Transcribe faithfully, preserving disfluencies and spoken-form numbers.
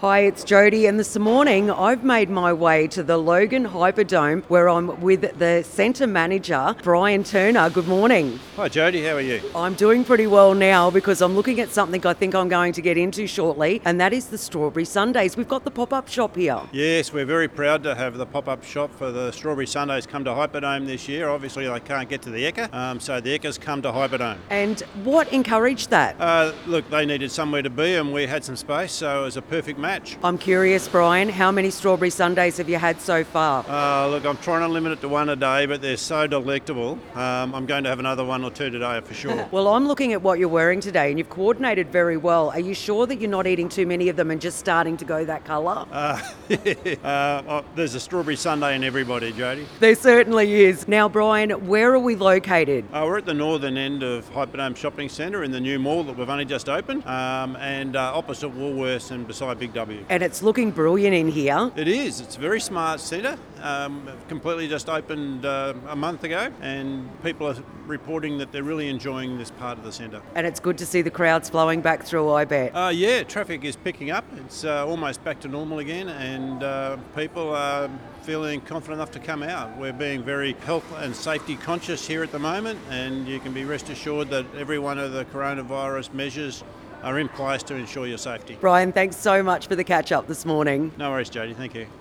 Hi, it's Jody, and this morning I've made my way to the Logan Hyperdome where I'm with the Centre Manager, Brian Turner. Good morning. Hi Jody, how are you? I'm doing pretty well now because I'm looking at something I think I'm going to get into shortly, and that is the Strawberry Sundays. We've got the pop-up shop here. Yes, we're very proud to have the pop-up shop for the Strawberry Sundays come to Hyperdome this year. Obviously they can't get to the Ekka, um, so the Ekkas come to Hyperdome. And what encouraged that? Uh, look, they needed somewhere to be and we had some space, so it was a perfect match. I'm curious, Brian, how many Strawberry Sundays have you had so far? Uh, look, I'm trying to limit it to one a day, but they're so delectable. Um, I'm going to have another one or two today for sure. Well, I'm looking at what you're wearing today and you've coordinated very well. Are you sure that you're not eating too many of them and just starting to go that colour? Uh, uh, oh, there's a Strawberry Sunday in everybody, Jody. There certainly is. Now, Brian, where are we located? Uh, we're at the northern end of Hyperdome Shopping Centre in the new mall that we've only just opened, um, and uh, opposite Woolworths and beside Big W. And it's looking brilliant in here. It is. It's a very smart centre. Um, completely just opened uh, a month ago, and people are reporting that they're really enjoying this part of the centre. And it's good to see the crowds flowing back through, I bet. Uh, yeah, traffic is picking up. It's uh, almost back to normal again, and uh, people are feeling confident enough to come out. We're being very health and safety conscious here at the moment, and you can be rest assured that every one of the coronavirus measures are in place to ensure your safety. Brian, thanks so much for the catch up this morning. No worries, Jody. Thank you.